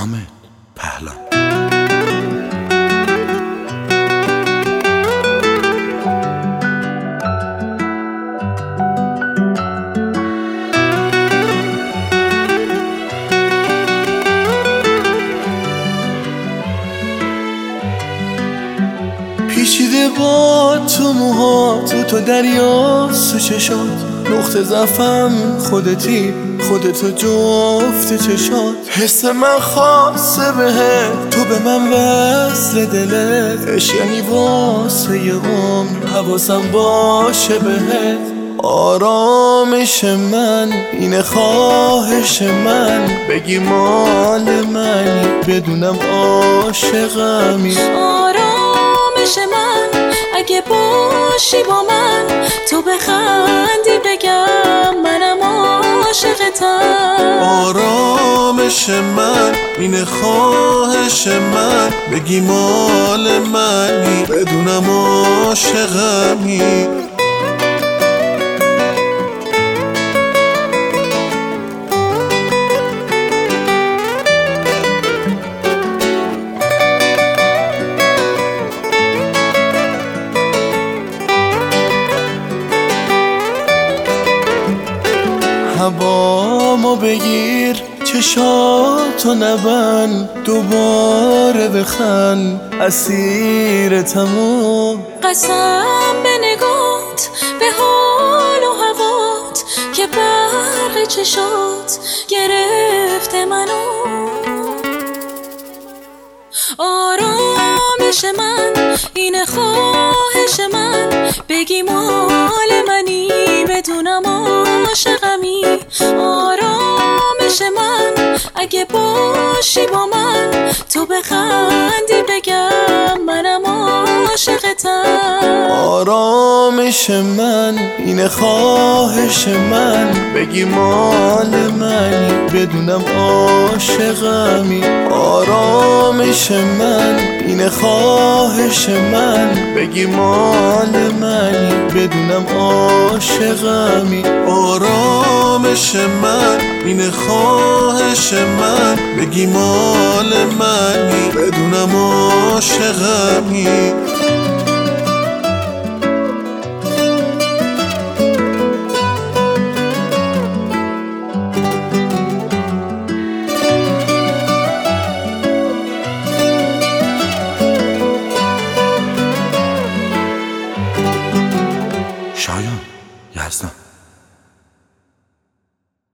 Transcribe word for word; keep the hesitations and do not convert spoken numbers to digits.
حامد پهلان. پیچیده با تو موها تو تو دریا سو چشات، نقطه ضعفم خودتی خودتو جفت چشات. حس من خاصه بهت، تو به من وصل دلت، عشق یعنی واسه یه عمر حواسم باشه بهت. آرامش من اینه، خواهش من بگی مال منی بدونم عاشقمی. آرامش من اگه باشی با من، تو بخندی بگم منم عاشقتم. آرامش من اینه، خواهش من بگی مال منی بدونم عاشقمی. هوامو بگیر چشاتو نبند، دوباره بخند اسیرتمو. قسم به نگات به حال و هوات که برق چشات گرفته منو. آرامش من اینه، خواهش من بگی مال منی بدونم عاشقمی. آرامش من اگه باشی با من، تو بخندی بگم منم عاشقتم. آرامش من اینه، خواهش من بگی مال منی بدونم عاشقمی. آرامش من اینه، خواهش من بگی مال منی بدونم عاشقمی. آرامش من اینه، خواهش من بگی مال منی بدونم عاشقمی.